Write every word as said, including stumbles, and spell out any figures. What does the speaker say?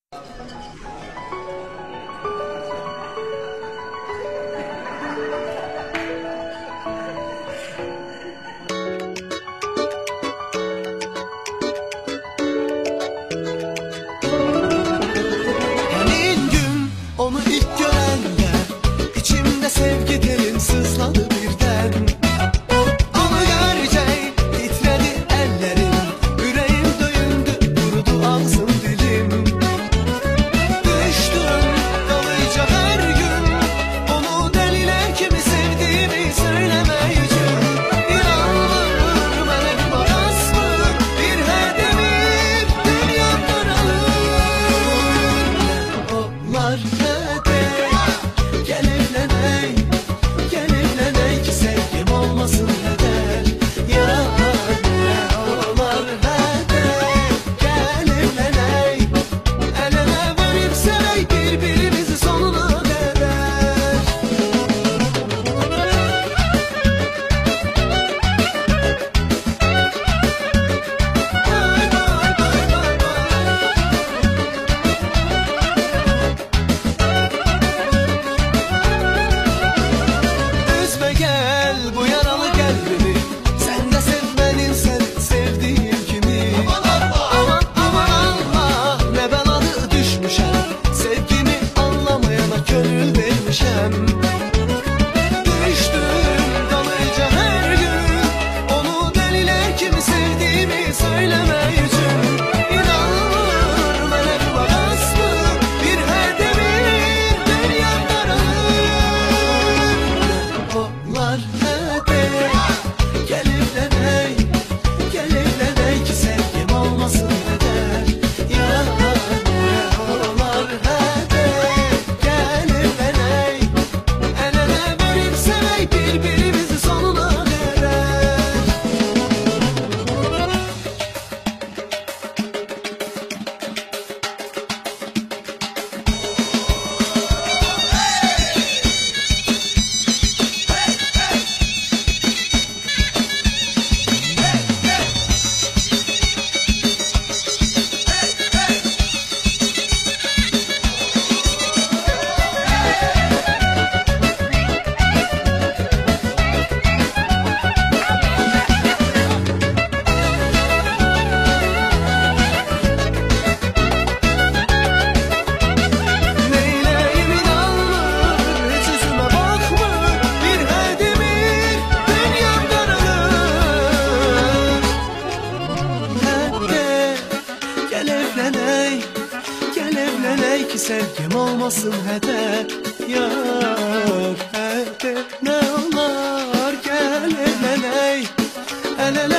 Hani gün onu ilk görende içimde sevgi telin sızladı birden. Onu görce titredi ellerim, yüreğim döyündü, kurudu ağzım dilim. Düştüm dalıca her gün, onu deliler kimi sevdiğimi söylemeyeceğim. İnanılır melek maras mı, bir hedemir dünyamdan alır. Onlar hede, gel evleney, gel evleney ki sevgim olmasın heder. Ya onlar hede, gel evleney, el ele verip sevey birbirimizi sonuna kadar. Vay vay vay vay vay. Üzme gel bu yaralı kalbimi, sen de sevmenin sen sevdiğin kimi. Aman aman Allah, ne belalı düşmüşem, sevgimi anlamayana gönül vermişem. Düştüm dalıca her gün, onu deliler kimi sevdiğimi söylemeyeceğim. İnanılır melek varas mı, bir hedemir dünyamdan alır. Onlar hede, gel evleney, gel evleney ki sevgim olmasın heder. Ya onlar hede, gel evleney, el ele verip sevey birbirimizi sonuna kadar. Neyleyim inanmır, hiç yüzüme bakmır, bir hedemir dünyamdan alır. Hede, gel evleney, gel evleney ki sevgim olmasın heder. Yar hede, ne olar gel evleney, el ele